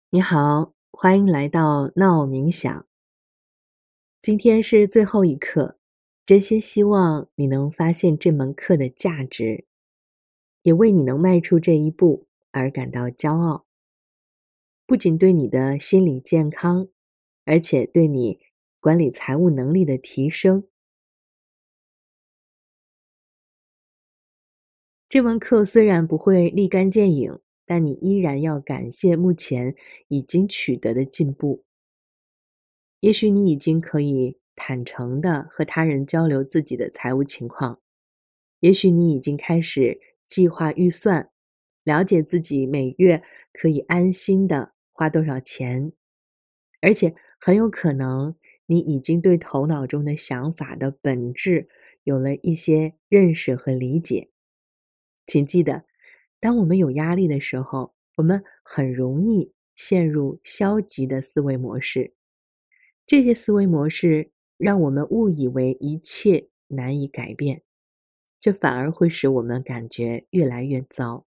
你好，欢迎来到闹冥想。今天是最后一课，真心希望你能发现这门课的价值，也为你能迈出这一步而感到骄傲。不仅对你的心理健康，而且对你管理财务能力的提升。这门课虽然不会立竿见影，但你依然要感谢目前已经取得的进步。也许你已经可以坦诚地和他人交流自己的财务情况，也许你已经开始计划预算，了解自己每月可以安心地花多少钱，而且很有可能你已经对头脑中的想法的本质有了一些认识和理解。请记得，当我们有压力的时候，我们很容易陷入消极的思维模式。这些思维模式让我们误以为一切难以改变，这反而会使我们感觉越来越糟。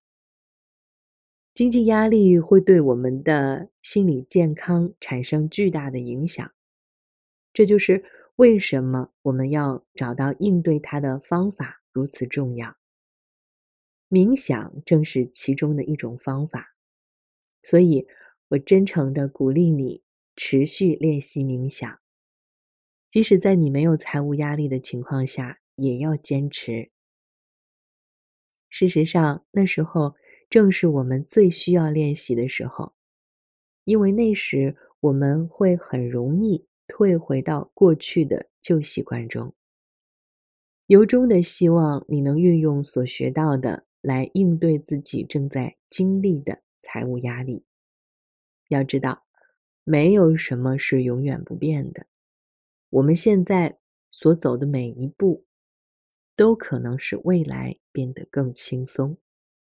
经济压力会对我们的心理健康产生巨大的影响，这就是为什么我们要找到应对它的方法如此重要。冥想正是其中的一种方法，所以我真诚地鼓励你持续练习冥想。即使在你没有财务压力的情况下，也要坚持。事实上，那时候正是我们最需要练习的时候，因为那时我们会很容易退回到过去的旧习惯中。由衷的希望你能运用所学到的来应对自己正在经历的财务压力。要知道，没有什么是永远不变的。我们现在所走的每一步，都可能使未来变得更轻松。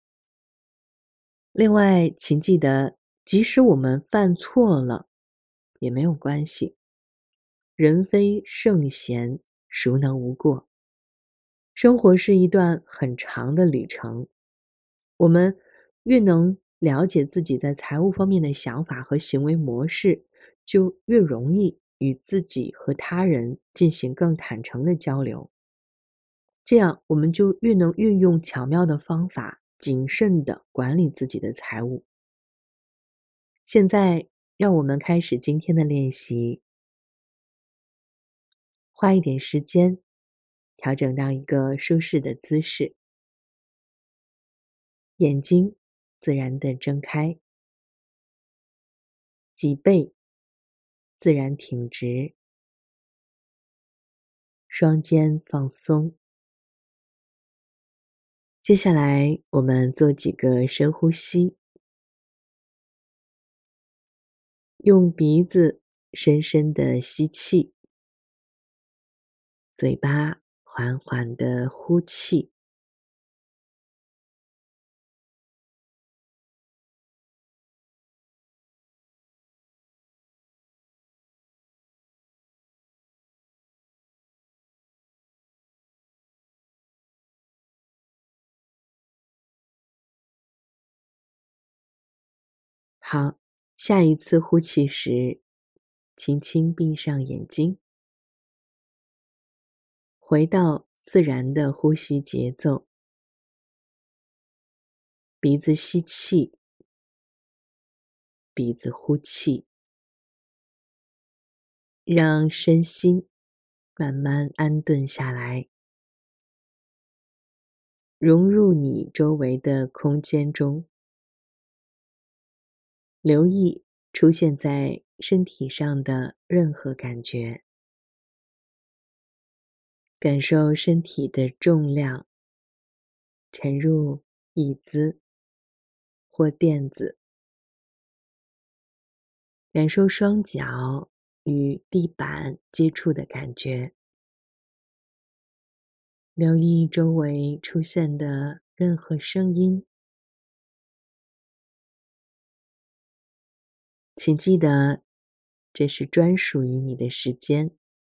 另外，请记得，即使我们犯错了，也没有关系。人非圣贤，孰能无过？生活是一段很长的旅程，我们越能了解自己在财务方面的想法和行为模式，就越容易与自己和他人进行更坦诚的交流。这样，我们就越能运用巧妙的方法，谨慎地管理自己的财务。现在，让我们开始今天的练习。花一点时间，调整到一个舒适的姿势，眼睛自然地睁开，脊背自然挺直，双肩放松。接下来，我们做几个深呼吸，用鼻子深深地吸气，嘴巴缓缓地呼气。好，下一次呼气时，轻轻闭上眼睛，回到自然的呼吸节奏。鼻子吸气，鼻子呼气，让身心慢慢安顿下来，融入你周围的空间中，留意出现在身体上的任何感觉，感受身体的重量沉入椅子或垫子，感受双脚与地板接触的感觉，留意周围出现的任何声音。请记得，这是专属于你的时间。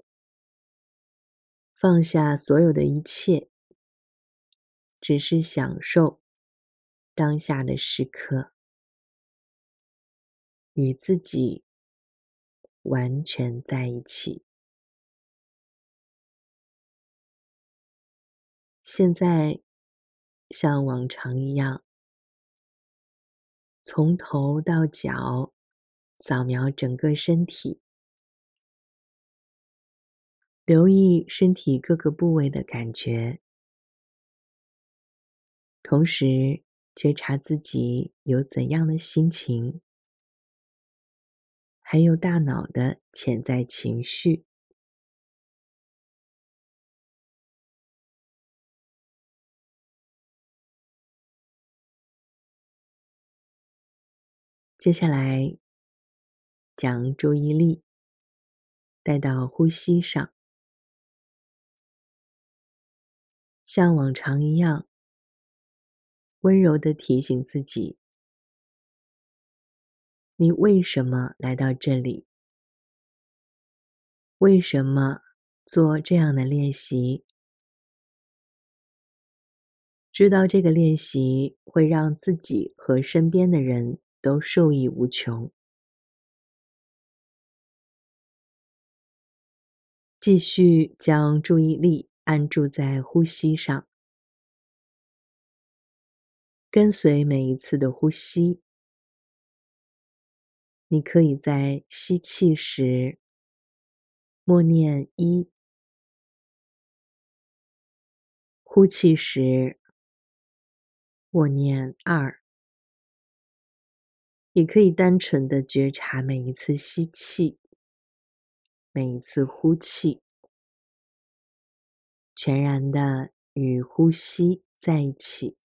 放下所有的一切，只是享受当下的时刻。 与自己完全在一起。现在像往常一样，从头到脚扫描整个身体，留意身体各个部位的感觉，同时觉察自己有怎样的心情，还有大脑的潜在情绪。接下来，将注意力带到呼吸上，像往常一样，温柔地提醒自己，你为什么来到这里？为什么做这样的练习？知道这个练习会让自己和身边的人都受益无穷。继续将注意力安住在呼吸上，跟随每一次的呼吸。你可以在吸气时默念1，呼气时默念2，也可以单纯的觉察每一次吸气，每一次呼气，全然的与呼吸在一起。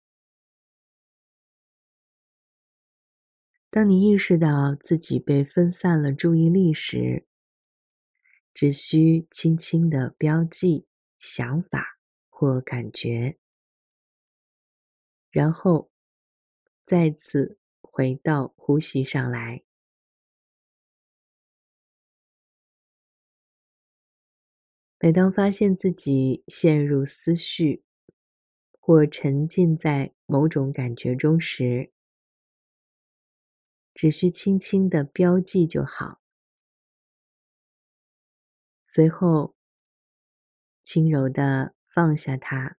当你意识到自己被分散了注意力时，只需轻轻地标记想法或感觉，然后再次回到呼吸上来。每当发现自己陷入思绪或沉浸在某种感觉中时，只需轻轻地标记就好。随后，轻柔地放下它，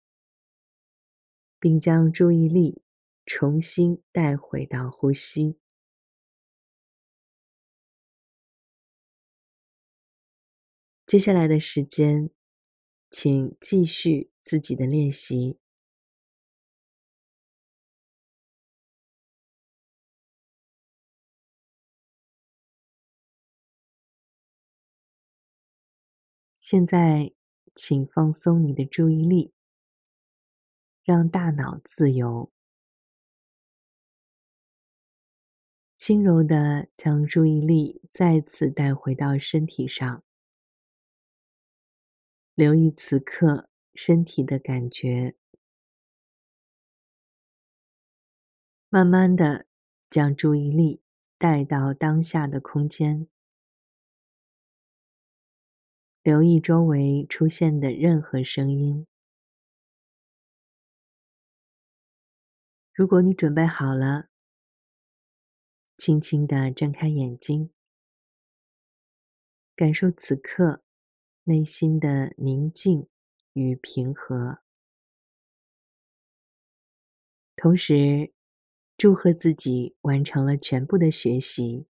并将注意力重新带回到呼吸。接下来的时间，请继续自己的练习。现在，请放松你的注意力，让大脑自由，轻柔地将注意力再次带回到身体上，留意此刻身体的感觉，慢慢地将注意力带到当下的空间，留意周围出现的任何声音。如果你准备好了，轻轻地睁开眼睛，感受此刻内心的宁静与平和。同时，祝贺自己完成了全部的学习。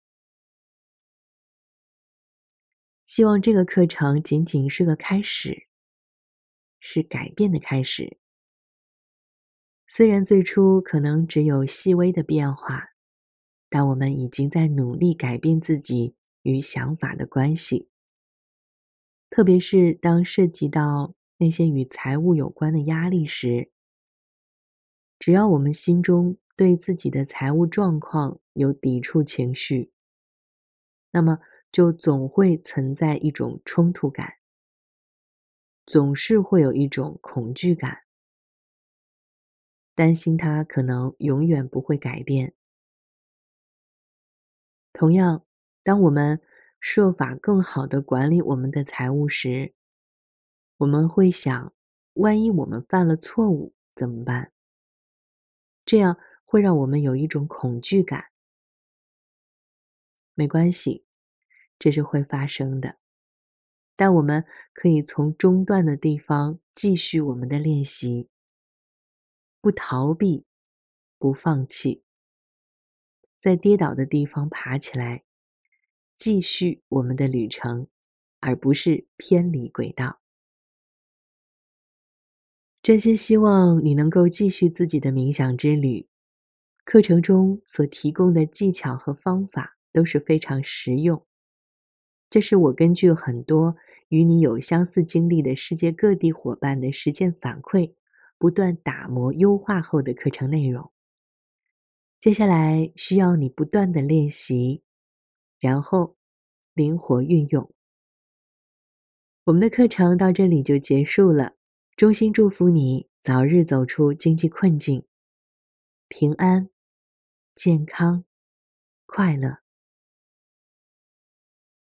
希望这个课程仅仅是个开始，是改变的开始。虽然最初可能只有细微的变化，但我们已经在努力改变自己与想法的关系。特别是当涉及到那些与财务有关的压力时，只要我们心中对自己的财务状况有抵触情绪，那么就总会存在一种冲突感，总是会有一种恐惧感，担心它可能永远不会改变。同样，当我们设法更好地管理我们的财务时，我们会想，万一我们犯了错误怎么办？这样会让我们有一种恐惧感， 没关系，这是会发生的。但我们可以从中断的地方继续我们的练习，不逃避，不放弃，在跌倒的地方爬起来，继续我们的旅程，而不是偏离轨道。真心希望你能够继续自己的冥想之旅。课程中所提供的技巧和方法都是非常实用。这是我根据很多与你有相似经历的世界各地伙伴的实践反馈，不断打磨优化后的课程内容。接下来需要你不断的练习，然后灵活运用。我们的课程到这里就结束了，衷心祝福你早日走出经济困境，平安、健康、快乐。